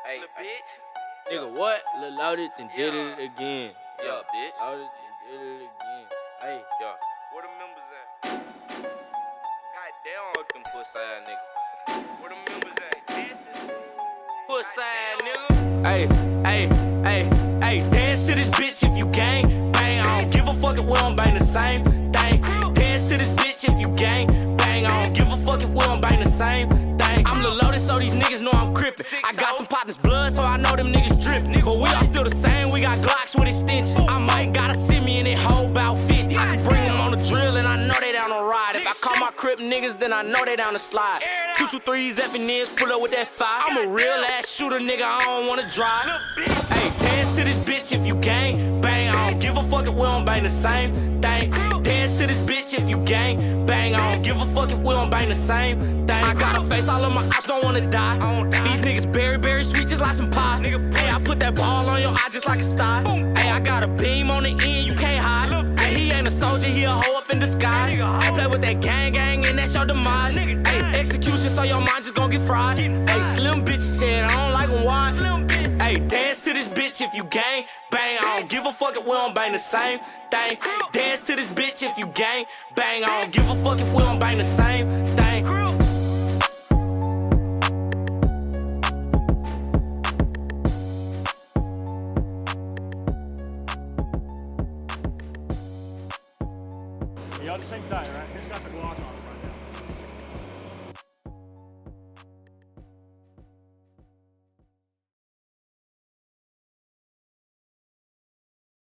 Hey, bitch. Nigga, what? Lil Loaded then did it again. Yeah, bitch. Loaded then did it again. Hey. Yeah. Where the members at? Goddamn, fuck them pussy ass nigga. Where the members at? Pussy ass nigga. Hey, dance to this bitch if you gang bang. I don't give a fuck if we don't bang the same thing. Dance to this bitch if you gang bang. I don't give a fuck if we don't bang the same thing. I'm Lil Loaded, so these niggas know I'm crippin'. I got some partners' blood, so I know them niggas drippin'. But we all still the same, we got Glocks with extensions. I might gotta send me in that whole bout 50. I can bring them on the drill, and I know they down to ride. If I call my crip niggas, then I know they down to slide. 223s, FNs, pull up with that fire. I'm a real ass shooter, nigga, I don't wanna drive. Hey, dance to this bitch if you gang bang. I don't give a fuck if we don't bang the same thing. Dance to this bitch if you gang bang. I don't give a fuck if we don't bang the same thing. I got a face, all of my eyes don't wanna die. These niggas berry sweet just like some pie. Hey, I put that ball on your eye just like a star. Hey, I got a beam on the end, you can't hide. Hey, he ain't a soldier, he a hoe up in disguise. I play with that gang and that's your demise. Hey, execution so your mind just gon' get fried. Hey, slim bitches said I don't like them wide. Hey, dance to this bitch if you gang bang. I don't give a fuck if we don't bang the same thing. Dance to this bitch if you gang bang. I don't give a fuck if we don't bang the same thing. Y'all just hang tight, right? It's got the Glock on.